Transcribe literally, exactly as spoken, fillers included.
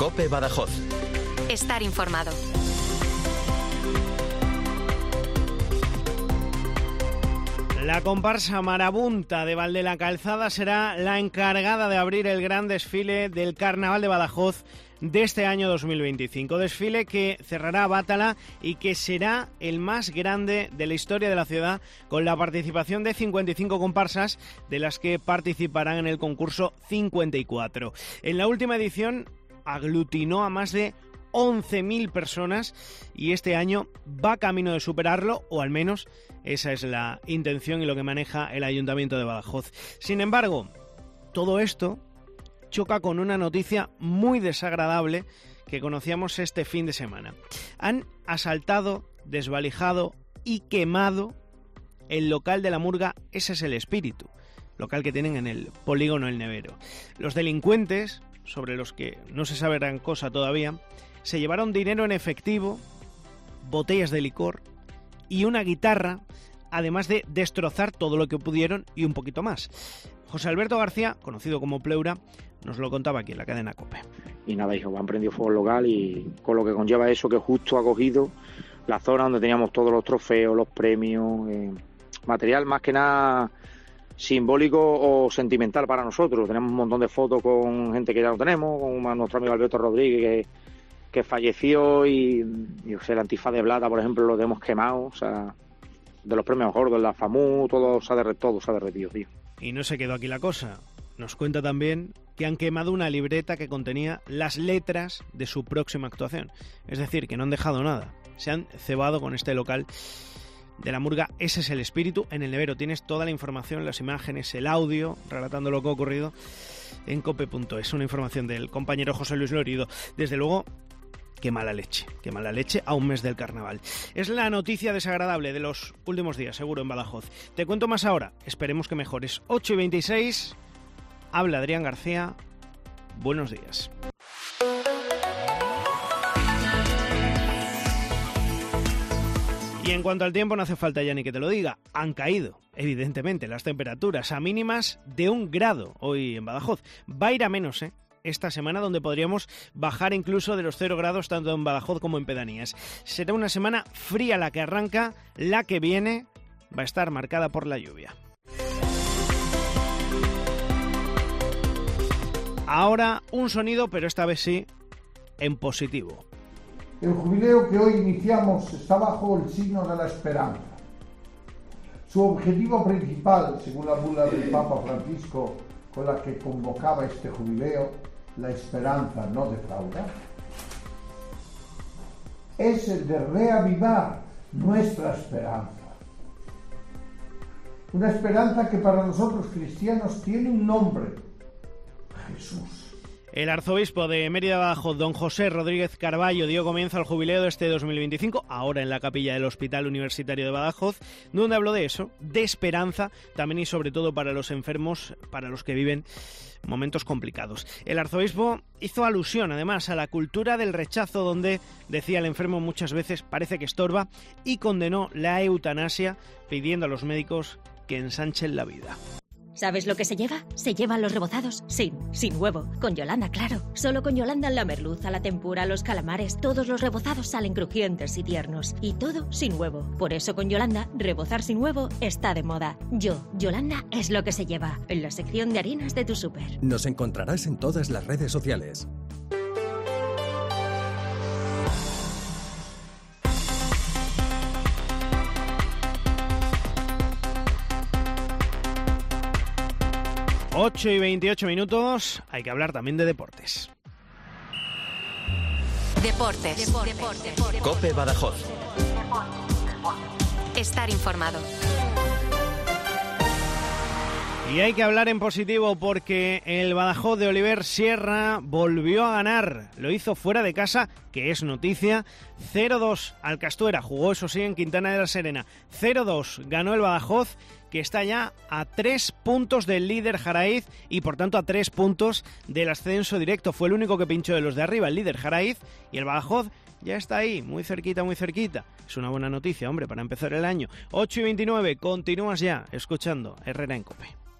COPE Badajoz. Estar informado. La comparsa Marabunta de Valde la Calzada será la encargada de abrir el gran desfile del Carnaval de Badajoz de este año dos mil veinticinco. Desfile que cerrará Bátala y que será el más grande de la historia de la ciudad, con la participación de cincuenta y cinco comparsas, de las que participarán en el concurso cincuenta y cuatro. En la última edición aglutinó a más de once mil personas y este año va camino de superarlo, o al menos esa es la intención y lo que maneja el Ayuntamiento de Badajoz. Sin embargo, todo esto choca con una noticia muy desagradable que conocíamos este fin de semana. Han asaltado, desvalijado y quemado el local de la murga Ese es el Espíritu, local que tienen en el polígono El Nevero. Los delincuentes, sobre los que no se sabe gran cosa todavía, se llevaron dinero en efectivo, botellas de licor y una guitarra, además de destrozar todo lo que pudieron y un poquito más. José Alberto García, conocido como Pleura, nos lo contaba aquí en la cadena COPE. Y nada, hijo, han prendido fuego el local y con lo que conlleva eso, que justo ha cogido la zona donde teníamos todos los trofeos, los premios, eh, material más que nada simbólico o sentimental para nosotros. Tenemos un montón de fotos con gente que ya no tenemos, con nuestro amigo Alberto Rodríguez, que, que falleció, y, y o sea, el antifaz de plata, por ejemplo, lo hemos quemado. O sea, de los premios gordos, la FAMU, todo se ha derretido, todo se ha derretido, tío. Y no se quedó aquí la cosa. Nos cuenta también que han quemado una libreta que contenía las letras de su próxima actuación. Es decir, que no han dejado nada. Se han cebado con este local de la murga Ese es el Espíritu en El Nevero. Tienes toda la información, las imágenes, el audio, relatando lo que ha ocurrido en cope punto es. Una información del compañero José Luis Lorido. Desde luego, qué mala leche, qué mala leche a un mes del carnaval. Es la noticia desagradable de los últimos días, seguro, en Badajoz. Te cuento más ahora, esperemos que mejores. ocho y veintiséis, habla Adrián García. Buenos días. Y en cuanto al tiempo, no hace falta ya ni que te lo diga. Han caído, evidentemente, las temperaturas a mínimas de un grado hoy en Badajoz. Va a ir a menos, ¿eh? Esta semana, donde podríamos bajar incluso de los cero grados tanto en Badajoz como en pedanías. Será una semana fría la que arranca, la que viene va a estar marcada por la lluvia. Ahora un sonido, pero esta vez sí, en positivo. El jubileo que hoy iniciamos está bajo el signo de la esperanza. Su objetivo principal, según la bula del Papa Francisco con la que convocaba este jubileo, la esperanza no defrauda, es el de reavivar nuestra esperanza. Una esperanza que para nosotros cristianos tiene un nombre: Jesús. El arzobispo de Mérida Badajoz, don José Rodríguez Carballo, dio comienzo al jubileo de este dos mil veinticinco, ahora en la capilla del Hospital Universitario de Badajoz, donde habló de eso, de esperanza, también y sobre todo para los enfermos, para los que viven momentos complicados. El arzobispo hizo alusión, además, a la cultura del rechazo, donde, decía, el enfermo muchas veces parece que estorba, y condenó la eutanasia, pidiendo a los médicos que ensanchen la vida. ¿Sabes lo que se lleva? Se llevan los rebozados sin, sin huevo. Con Yolanda, claro. Solo con Yolanda la merluza, la tempura, los calamares, todos los rebozados salen crujientes y tiernos. Y todo sin huevo. Por eso con Yolanda, rebozar sin huevo está de moda. Yo, Yolanda, es lo que se lleva. En la sección de harinas de tu súper. Nos encontrarás en todas las redes sociales. ocho y veintiocho minutos, hay que hablar también de deportes. Deportes. Deportes. Deportes. COPE Badajoz. Estar informado. Y hay que hablar en positivo porque el Badajoz de Oliver Sierra volvió a ganar. Lo hizo fuera de casa, que es noticia. cero dos al Castuera, jugó eso sí en Quintana de la Serena. cero dos ganó el Badajoz, que está ya a tres puntos del líder Jaraiz y por tanto a tres puntos del ascenso directo. Fue el único que pinchó de los de arriba, el líder Jaraiz, y el Badajoz ya está ahí, muy cerquita, muy cerquita. Es una buena noticia, hombre, para empezar el año. ocho y veintinueve, continúas ya escuchando Herrera en COPE.